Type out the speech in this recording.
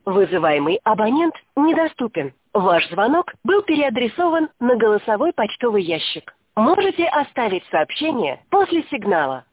Вызываемый абонент недоступен. Ваш звонок был переадресован на голосовой почтовый ящик. Можете оставить сообщение после сигнала.